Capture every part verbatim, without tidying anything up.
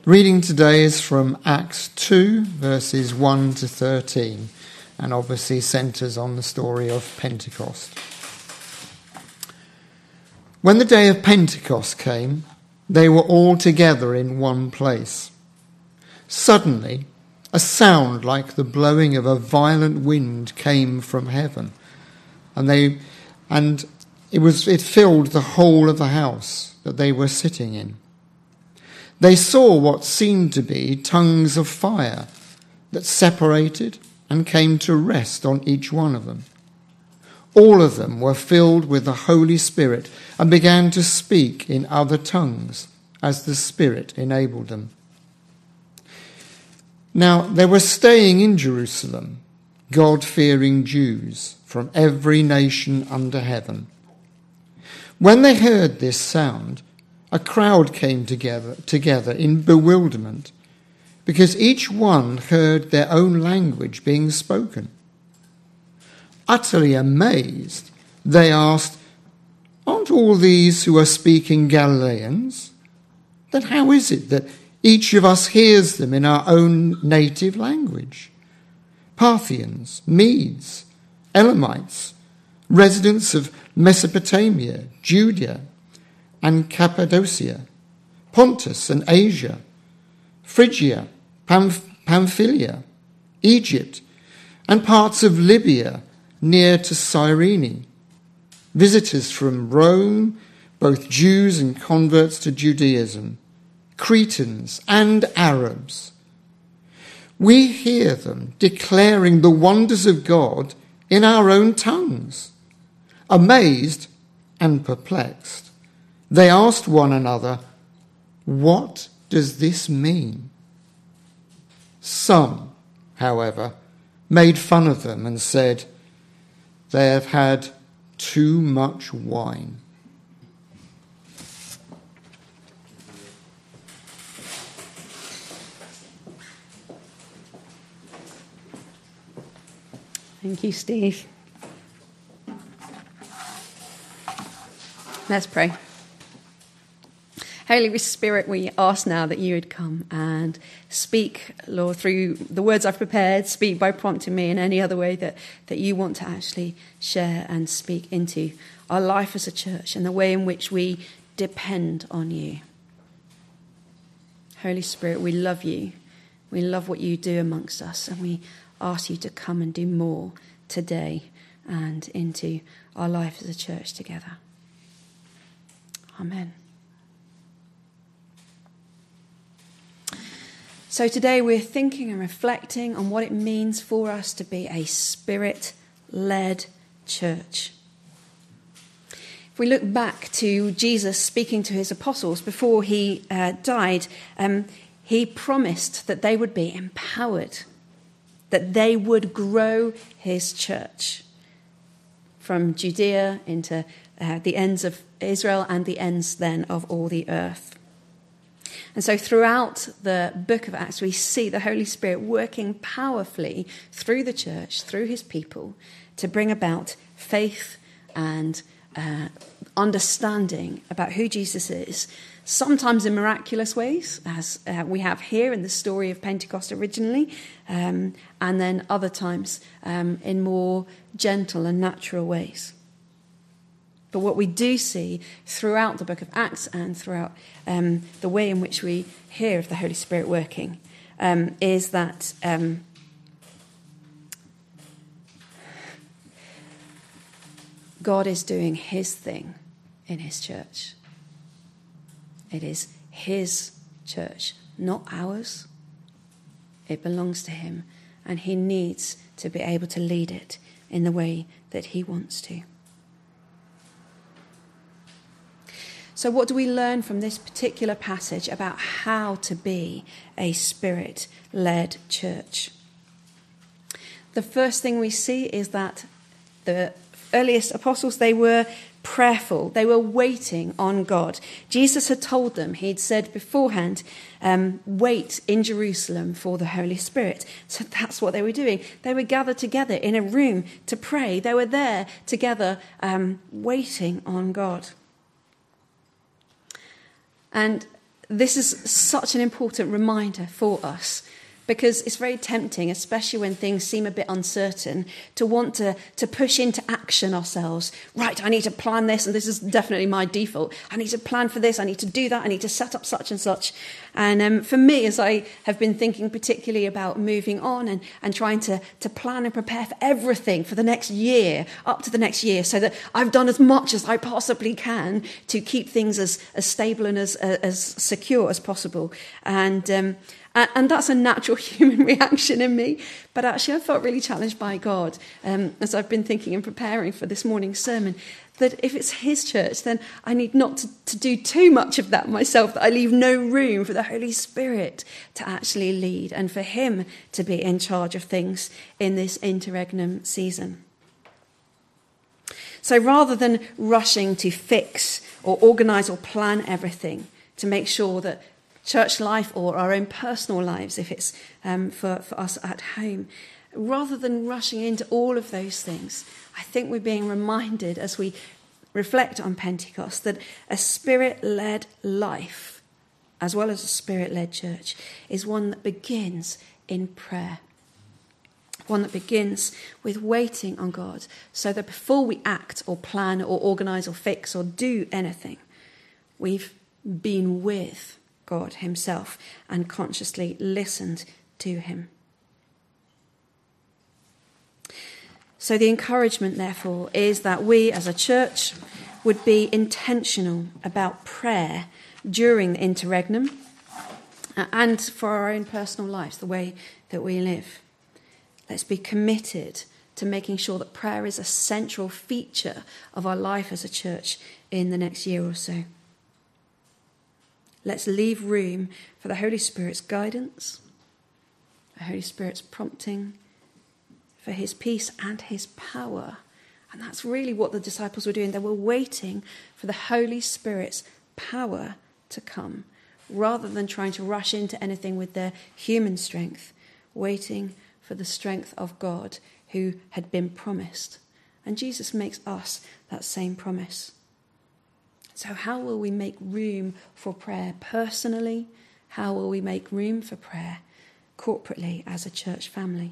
Reading today is from Acts two, verses one to thirteen, and obviously centres on the story of Pentecost. When the day of Pentecost came, they were all together in one place. Suddenly, a sound like the blowing of a violent wind came from heaven, and they and it was it filled the whole of the house that they were sitting in. They saw what seemed to be tongues of fire that separated and came to rest on each one of them. All of them were filled with the Holy Spirit and began to speak in other tongues as the Spirit enabled them. Now there were staying in Jerusalem God-fearing Jews from every nation under heaven. When they heard this sound, a crowd came together, together in bewilderment, because each one heard their own language being spoken. Utterly amazed, they asked, "Aren't all these who are speaking Galileans? Then how is it that each of us hears them in our own native language? Parthians, Medes, Elamites, residents of Mesopotamia, Judea, and Cappadocia, Pontus and Asia, Phrygia, Pamph- Pamphylia, Egypt, and parts of Libya near to Cyrene, visitors from Rome, both Jews and converts to Judaism, Cretans and Arabs. We hear them declaring the wonders of God in our own tongues." Amazed and perplexed, they asked one another, "What does this mean?" Some, however, made fun of them and said, "They have had too much wine." Thank you, Steve. Let's pray. Holy Spirit, we ask now that you would come and speak, Lord, through the words I've prepared, speak by prompting me in any other way that, that you want to actually share and speak into our life as a church and the way in which we depend on you. Holy Spirit, we love you. We love what you do amongst us, and we ask you to come and do more today and into our life as a church together. Amen. So today we're thinking and reflecting on what it means for us to be a Spirit-led church. If we look back to Jesus speaking to his apostles before he uh, died, um, he promised that they would be empowered, that they would grow his church from Judea into uh, the ends of Israel and the ends then of all the earth. And so throughout the book of Acts, we see the Holy Spirit working powerfully through the church, through his people, to bring about faith and uh, understanding about who Jesus is, sometimes in miraculous ways, as uh, we have here in the story of Pentecost originally, um, and then other times um, in more gentle and natural ways. But what we do see throughout the book of Acts and throughout um, the way in which we hear of the Holy Spirit working um, is that um, God is doing his thing in his church. It is his church, not ours. It belongs to him, and he needs to be able to lead it in the way that he wants to. So what do we learn from this particular passage about how to be a Spirit-led church? The first thing we see is that the earliest apostles, they were prayerful. They were waiting on God. Jesus had told them, he'd said beforehand, um, wait in Jerusalem for the Holy Spirit. So that's what they were doing. They were gathered together in a room to pray. They were there together um, waiting on God. And this is such an important reminder for us, because it's very tempting, especially when things seem a bit uncertain, to want to, to push into action ourselves. Right, I need to plan this, and this is definitely my default. I need to plan for this, I need to do that, I need to set up such and such. And um, for me, as I have been thinking particularly about moving on and, and trying to, to plan and prepare for everything for the next year, up to the next year, so that I've done as much as I possibly can to keep things as, as stable and as, as secure as possible. And um And that's a natural human reaction in me. But actually, I felt really challenged by God um, as I've been thinking and preparing for this morning's sermon, that if it's his church, then I need not to, to do too much of that myself, that I leave no room for the Holy Spirit to actually lead and for him to be in charge of things in this interregnum season. So rather than rushing to fix or organise or plan everything to make sure that church life or our own personal lives, if it's um, for, for us at home, rather than rushing into all of those things, I think we're being reminded as we reflect on Pentecost that a spirit-led life, as well as a spirit-led church, is one that begins in prayer. One that begins with waiting on God, so that before we act or plan or organise or fix or do anything, we've been with God himself and consciously listened to him. So the encouragement, therefore, is that we as a church would be intentional about prayer during the interregnum and for our own personal lives, the way that we live. Let's be committed to making sure that prayer is a central feature of our life as a church in the next year or so. Let's leave room for the Holy Spirit's guidance, the Holy Spirit's prompting, for his peace and his power. And that's really what the disciples were doing. They were waiting for the Holy Spirit's power to come, rather than trying to rush into anything with their human strength, waiting for the strength of God who had been promised. And Jesus makes us that same promise. So how will we make room for prayer personally? How will we make room for prayer corporately as a church family?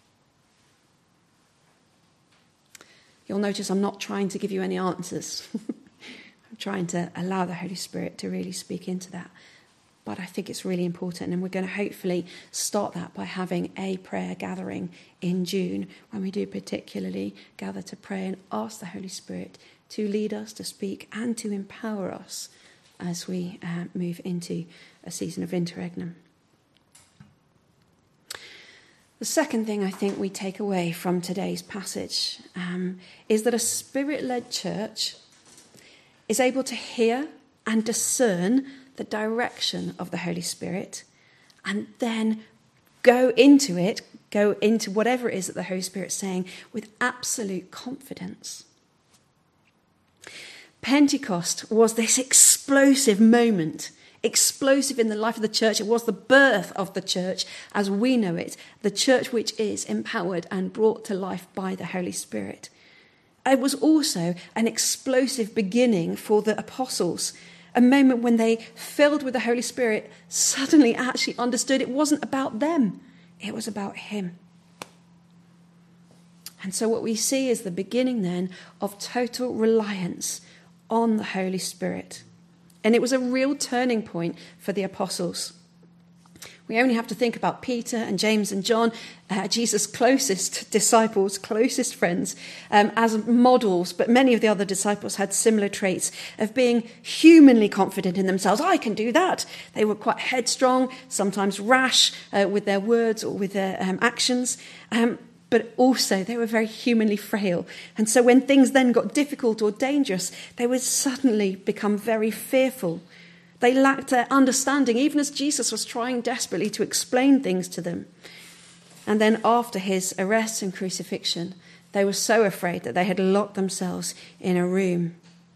You'll notice I'm not trying to give you any answers. I'm trying to allow the Holy Spirit to really speak into that. But I think it's really important, and we're going to hopefully start that by having a prayer gathering in June, when we do particularly gather to pray and ask the Holy Spirit to lead us, to speak, and to empower us as we uh, move into a season of interregnum. The second thing I think we take away from today's passage um, is that a spirit-led church is able to hear and discern the direction of the Holy Spirit and then go into it, go into whatever it is that the Holy Spirit's saying with absolute confidence. Pentecost was this explosive moment, explosive in the life of the church. It was the birth of the church as we know it, the church which is empowered and brought to life by the Holy Spirit. It was also an explosive beginning for the apostles, a moment when they, filled with the Holy Spirit, suddenly actually understood it wasn't about them, it was about him. And so what we see is the beginning then of total reliance on the Holy Spirit. And it was a real turning point for the apostles. We only have to think about Peter and James and John, uh, Jesus' closest disciples, closest friends, um, as models. But many of the other disciples had similar traits of being humanly confident in themselves. I can do that. They were quite headstrong, sometimes rash uh, with their words or with their um, actions. Um, But also they were very humanly frail. And so when things then got difficult or dangerous, they would suddenly become very fearful. They lacked their understanding, even as Jesus was trying desperately to explain things to them. And then after his arrest and crucifixion, they were so afraid that they had locked themselves in a room.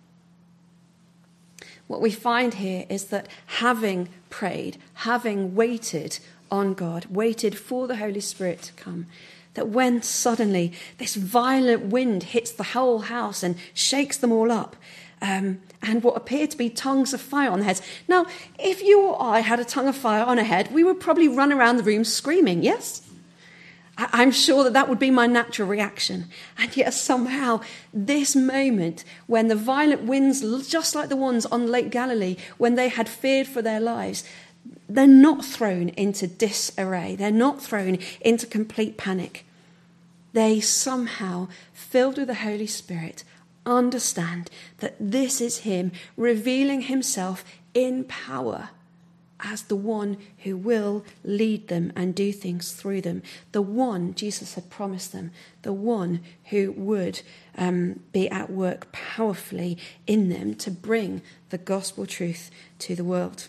What we find here is that having prayed, having waited on God, waited for the Holy Spirit to come, that when suddenly this violent wind hits the whole house and shakes them all up, um, and what appeared to be tongues of fire on their heads. Now, if you or I had a tongue of fire on our head, we would probably run around the room screaming, yes? I'm sure that that would be my natural reaction. And yet somehow this moment when the violent winds, just like the ones on Lake Galilee, when they had feared for their lives, they're not thrown into disarray. They're not thrown into complete panic. They somehow, filled with the Holy Spirit, understand that this is him revealing himself in power as the one who will lead them and do things through them, the one Jesus had promised them, the one who would um, be at work powerfully in them to bring the gospel truth to the world.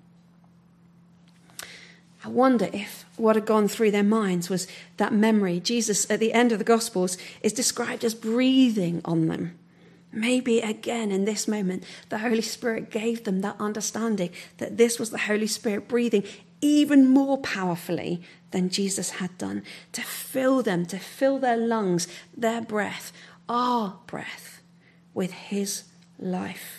I wonder if what had gone through their minds was that memory. Jesus, at the end of the Gospels, is described as breathing on them. Maybe again in this moment, the Holy Spirit gave them that understanding that this was the Holy Spirit breathing even more powerfully than Jesus had done, to fill them, to fill their lungs, their breath, our breath, with his life.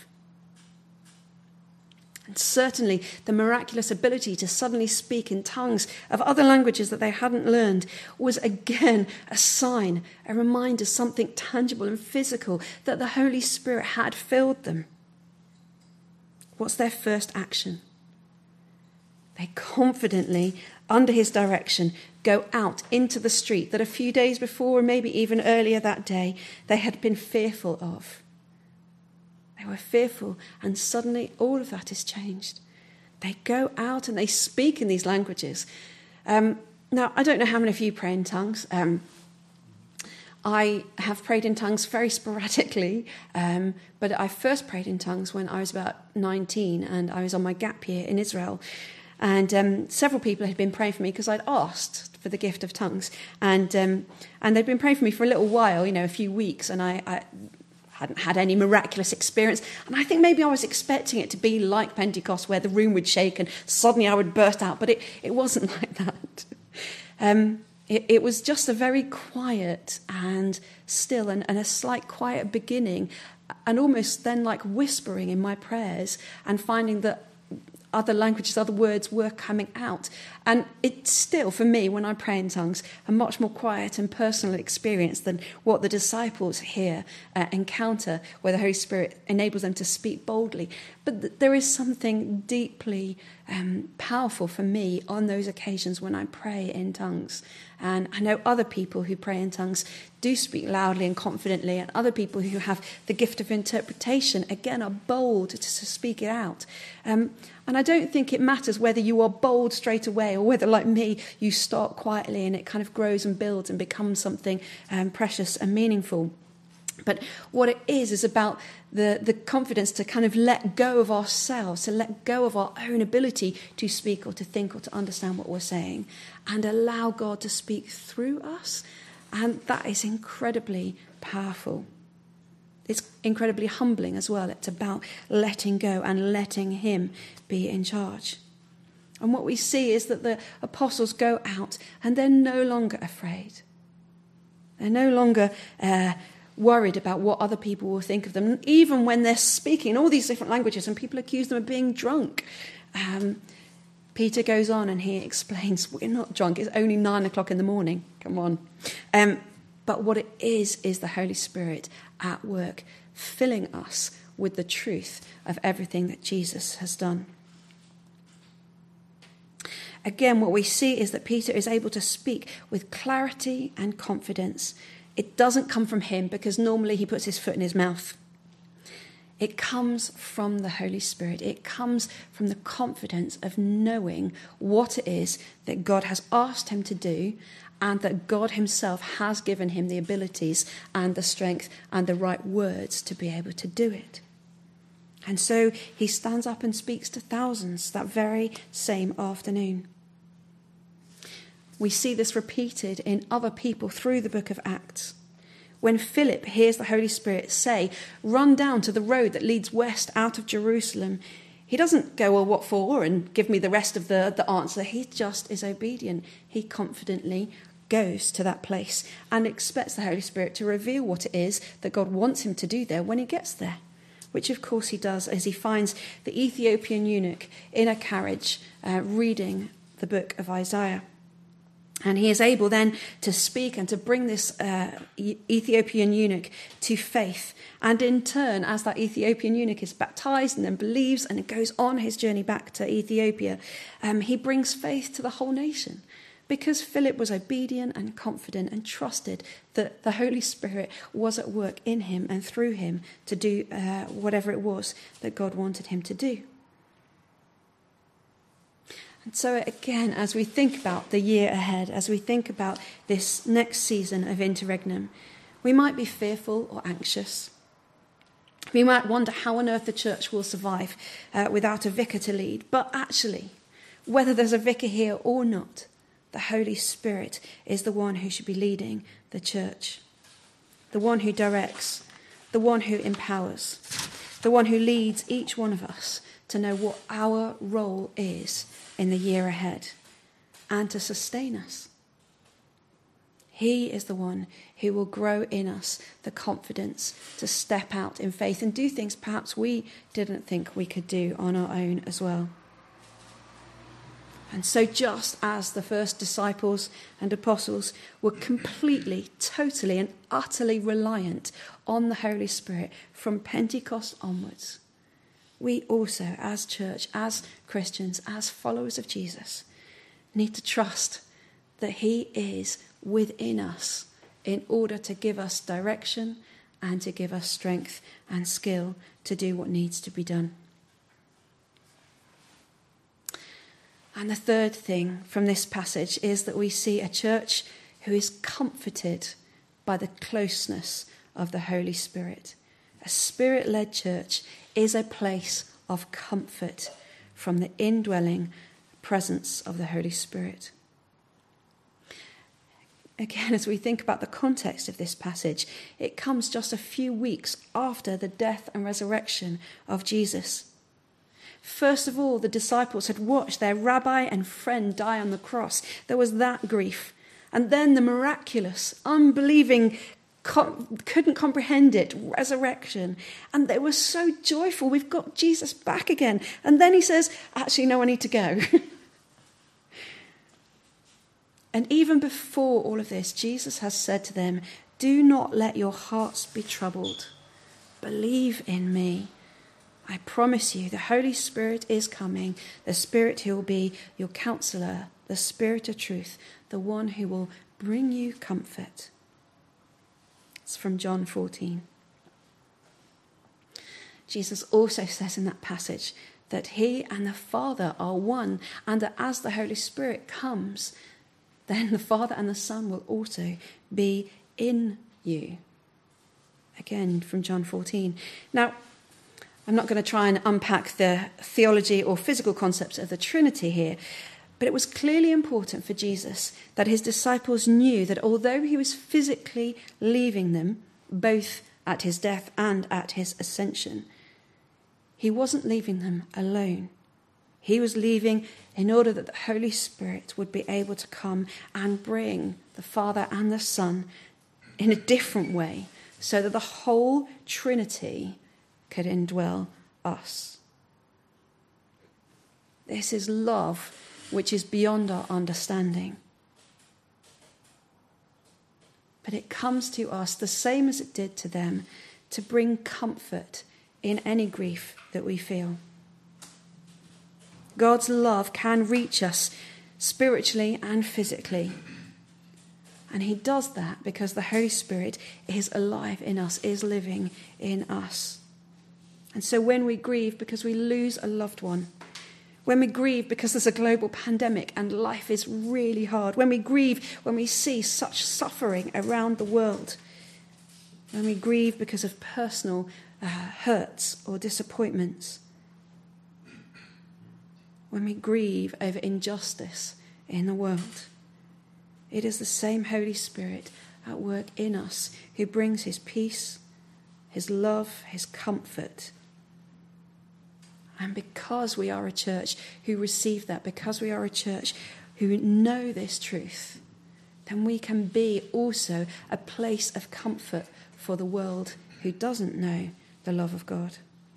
And certainly the miraculous ability to suddenly speak in tongues of other languages that they hadn't learned was again a sign, a reminder, something tangible and physical that the Holy Spirit had filled them. What's their first action? They confidently, under his direction, go out into the street that a few days before, or maybe even earlier that day, they had been fearful of. They were fearful, and suddenly all of that is changed. They go out and they speak in these languages. Um, now, I don't know how many of you pray in tongues. Um, I have prayed in tongues very sporadically, um, but I first prayed in tongues when I was about nineteen, and I was on my gap year in Israel. And um, several people had been praying for me because I'd asked for the gift of tongues. And um, and they'd been praying for me for a little while, you know, a few weeks, and I... I hadn't had any miraculous experience. And I think maybe I was expecting it to be like Pentecost, where the room would shake and suddenly I would burst out. But it, it wasn't like that. Um, it, it was just a very quiet and still and, and a slight quiet beginning, and almost then like whispering in my prayers and finding that other languages, other words were coming out. And it's still, for me, when I pray in tongues, a much more quiet and personal experience than what the disciples here uh, encounter, where the Holy Spirit enables them to speak boldly. But th- there is something deeply um, powerful for me on those occasions when I pray in tongues. And I know other people who pray in tongues do speak loudly and confidently, and other people who have the gift of interpretation, again, are bold to, to speak it out. Um, and I don't think it matters whether you are bold straight away or whether, like me, you start quietly and it kind of grows and builds and becomes something um, precious and meaningful. But what it is is about the, the confidence to kind of let go of ourselves, to let go of our own ability to speak or to think or to understand what we're saying, and allow God to speak through us. And that is incredibly powerful. It's incredibly humbling as well. It's about letting go and letting him be in charge. And what we see is that the apostles go out and they're no longer afraid. They're no longer uh, worried about what other people will think of them, even when they're speaking in all these different languages and people accuse them of being drunk. Um, Peter goes on and he explains, we're not drunk, it's only nine o'clock in the morning, come on. Um, but what it is, is the Holy Spirit at work, filling us with the truth of everything that Jesus has done. Again, what we see is that Peter is able to speak with clarity and confidence. It doesn't come from him because normally he puts his foot in his mouth. It comes from the Holy Spirit. It comes from the confidence of knowing what it is that God has asked him to do, and that God himself has given him the abilities and the strength and the right words to be able to do it. And so he stands up and speaks to thousands that very same afternoon. We see this repeated in other people through the book of Acts. When Philip hears the Holy Spirit say, run down to the road that leads west out of Jerusalem, he doesn't go, well, what for? And give me the rest of the, the answer. He just is obedient. He confidently goes to that place and expects the Holy Spirit to reveal what it is that God wants him to do there when he gets there. which of course he does as he finds the Ethiopian eunuch in a carriage uh, reading the book of Isaiah. And he is able then to speak and to bring this uh, Ethiopian eunuch to faith. And in turn, as that Ethiopian eunuch is baptized and then believes and goes on his journey back to Ethiopia, um, he brings faith to the whole nation. Because Philip was obedient and confident and trusted that the Holy Spirit was at work in him and through him to do uh, whatever it was that God wanted him to do. And so again, as we think about the year ahead, as we think about this next season of interregnum, we might be fearful or anxious. We might wonder how on earth the church will survive uh, without a vicar to lead. But actually, whether there's a vicar here or not, the Holy Spirit is the one who should be leading the church, the one who directs, the one who empowers, the one who leads each one of us to know what our role is in the year ahead and to sustain us. He is the one who will grow in us the confidence to step out in faith and do things perhaps we didn't think we could do on our own as well. And so just as the first disciples and apostles were completely, totally and utterly reliant on the Holy Spirit from Pentecost onwards, we also, as church, as Christians, as followers of Jesus, need to trust that he is within us in order to give us direction and to give us strength and skill to do what needs to be done. And the third thing from this passage is that we see a church who is comforted by the closeness of the Holy Spirit. A Spirit-led church is a place of comfort from the indwelling presence of the Holy Spirit. Again, as we think about the context of this passage, it comes just a few weeks after the death and resurrection of Jesus. First of all, the disciples had watched their rabbi and friend die on the cross. There was that grief. And then the miraculous, unbelieving, com- couldn't comprehend it, resurrection. And they were so joyful. We've got Jesus back again. And then he says, actually, no, I need to go. And even before all of this, Jesus has said to them, do not let your hearts be troubled. Believe in me. I promise you, the Holy Spirit is coming, the Spirit who will be your counselor, the Spirit of truth, the one who will bring you comfort. It's from John fourteen. Jesus also says in that passage that he and the Father are one, and that as the Holy Spirit comes, then the Father and the Son will also be in you. Again, from John fourteen. Now, I'm not going to try and unpack the theology or physical concepts of the Trinity here, but it was clearly important for Jesus that his disciples knew that although he was physically leaving them, both at his death and at his ascension, he wasn't leaving them alone. He was leaving in order that the Holy Spirit would be able to come and bring the Father and the Son in a different way, so that the whole Trinity could indwell us. This is love which is beyond our understanding. But it comes to us the same as it did to them, to bring comfort in any grief that we feel. God's love can reach us spiritually and physically. And he does that because the Holy Spirit is alive in us, is living in us. And so when we grieve because we lose a loved one, when we grieve because there's a global pandemic and life is really hard, when we grieve when we see such suffering around the world, when we grieve because of personal uh, hurts or disappointments, when we grieve over injustice in the world, it is the same Holy Spirit at work in us who brings his peace, his love, his comfort. And because we are a church who receive that, because we are a church who know this truth, then we can be also a place of comfort for the world who doesn't know the love of God.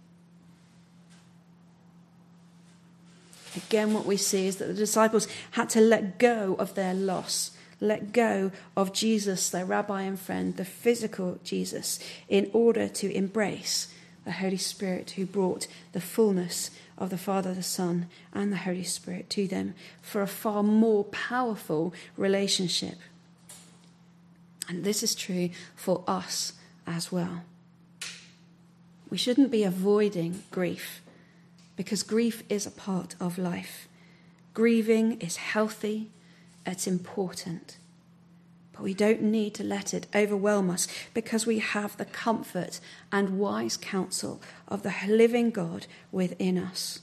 Again, what we see is that the disciples had to let go of their loss, let go of Jesus, their rabbi and friend, the physical Jesus, in order to embrace the Holy Spirit who brought the fullness of the Father, the Son, and the Holy Spirit to them for a far more powerful relationship. And this is true for us as well. We shouldn't be avoiding grief, because grief is a part of life. Grieving is healthy, it's important. But we don't need to let it overwhelm us, because we have the comfort and wise counsel of the living God within us.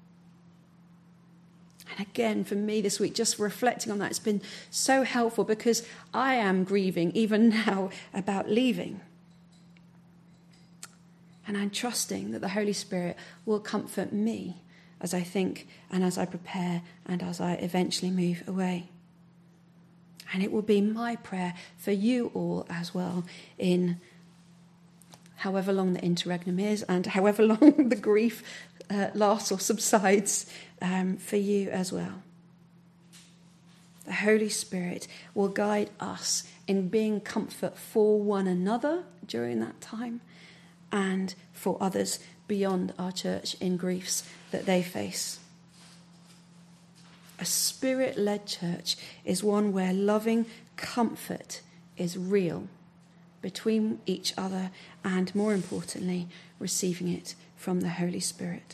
And again, for me this week, just reflecting on that, it's been so helpful, because I am grieving even now about leaving. And I'm trusting that the Holy Spirit will comfort me as I think and as I prepare and as I eventually move away. And it will be my prayer for you all as well, in however long the interregnum is and however long the grief uh, lasts or subsides, um, for you as well. The Holy Spirit will guide us in being comfort for one another during that time, and for others beyond our church in griefs that they face. A Spirit-led church is one where loving comfort is real between each other, and more importantly, receiving it from the Holy Spirit.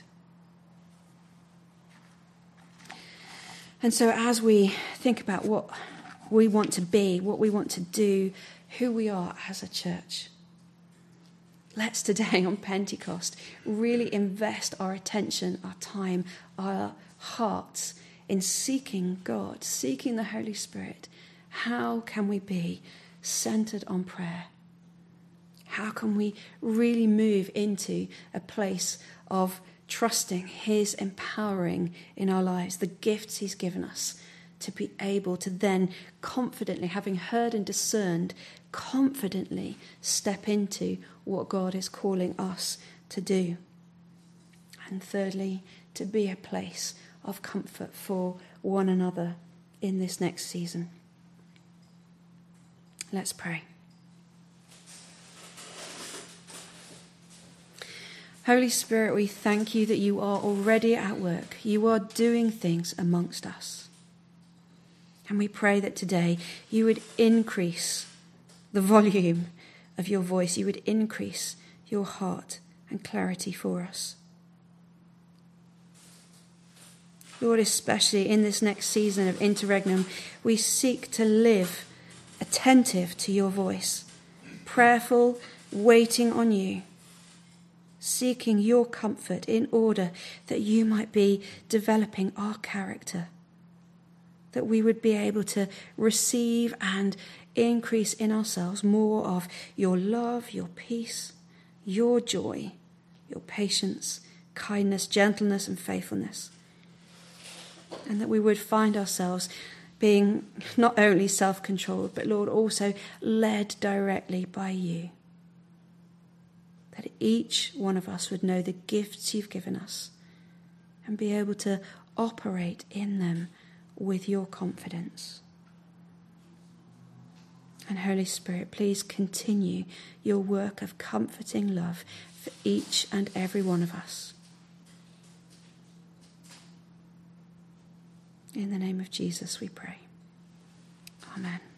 And so as we think about what we want to be, what we want to do, who we are as a church, let's today on Pentecost really invest our attention, our time, our hearts in seeking God, seeking the Holy Spirit. How can we be centered on prayer? How can we really move into a place of trusting his empowering in our lives, the gifts he's given us, to be able to then confidently, having heard and discerned, confidently step into what God is calling us to do. And thirdly, to be a place of comfort for one another in this next season. Let's pray. Holy Spirit, we thank you that you are already at work. You are doing things amongst us. And we pray that today you would increase the volume of your voice. You would increase your heart and clarity for us. Lord, especially in this next season of interregnum, we seek to live attentive to your voice, prayerful, waiting on you, seeking your comfort in order that you might be developing our character, that we would be able to receive and increase in ourselves more of your love, your peace, your joy, your patience, kindness, gentleness, and faithfulness. And that we would find ourselves being not only self-controlled, but Lord, also led directly by you. That each one of us would know the gifts you've given us and be able to operate in them with your confidence. And Holy Spirit, please continue your work of comforting love for each and every one of us. In the name of Jesus we pray. Amen.